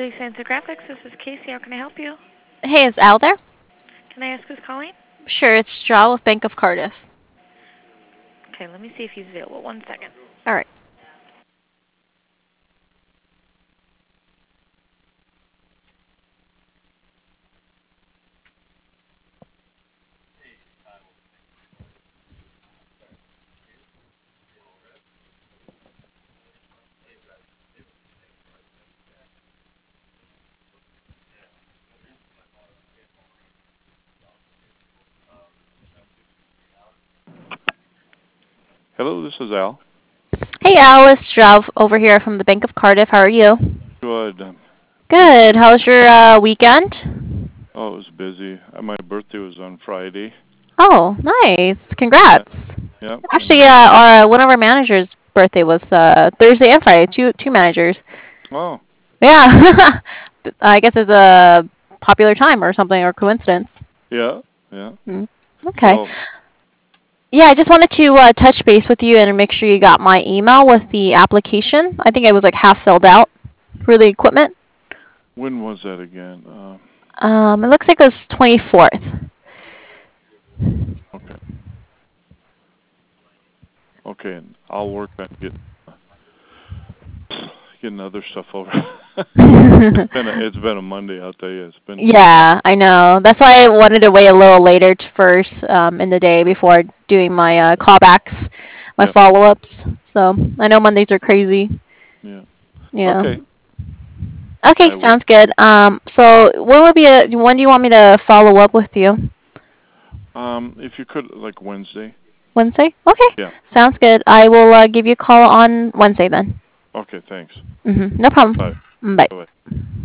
Daily Science and Graphics. This is Casey. How can I help you? Hey, is Al there? Can I ask who's calling? Sure, it's Straw with Bank of Cardiff. Okay, let me see if he's available. One second. All right. Hello, this is Al. Hey, Al, it's Straw over here from the Bank of Cardiff. How are you? Good. Thank Good. you. How was your weekend? Oh, it was busy. My birthday was on Friday. Oh, nice. Yeah. Congrats. Yep. Actually, And one of our managers' birthday was Thursday and Friday. Two managers. oh, Yeah. I guess it's a popular time or something or coincidence. yeah, yeah. Mm. Okay. So Yeah, I just wanted to touch base with you and make sure you got my email with the application. I think it was like half filled out for the equipment. when was that again? It looks like it was 24th. Okay. Okay. And I'll work on getting other stuff over. It's been a Monday. I'll tell you. It's been crazy. Yeah, I know. That's why I wanted to wait a little later first in the day before doing my callbacks, my Yeah. follow-ups. So I know Mondays are crazy. Yeah. Yeah. Okay. Okay, I will. sounds good. So when do you want me to follow up with you? If you could, like Wednesday. Wednesday? Okay, Yeah. sounds good. I will give you a call on Wednesday then. Okay. Thanks. No Bye. problem. Bye. Bye.